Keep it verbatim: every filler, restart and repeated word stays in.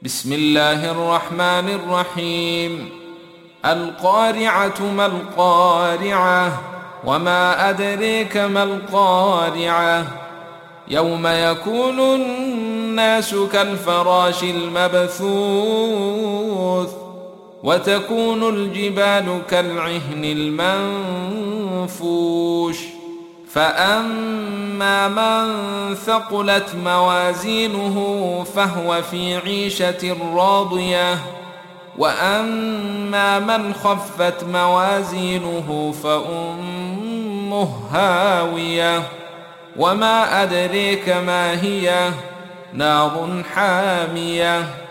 بسم الله الرحمن الرحيم. القارعة ما القارعة وما أدريك ما القارعة يوم يكون الناس كالفراش المبثوث وتكون الجبال كالعهن المنفوش فأما من ثقلت موازينه فهو في عيشة راضية وأما من خفت موازينه فأمه هاوية وما أدريك ما هي نار حامية